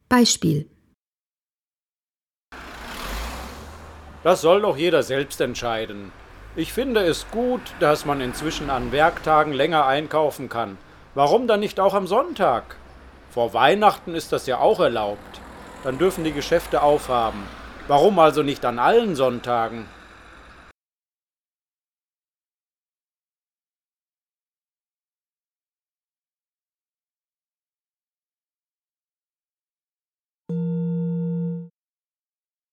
Beispiel: Das soll doch jeder selbst entscheiden. Ich finde es gut, dass man inzwischen an Werktagen länger einkaufen kann. Warum dann nicht auch am Sonntag? Vor Weihnachten ist das ja auch erlaubt. Dann dürfen die Geschäfte aufhaben. Warum also nicht an allen Sonntagen?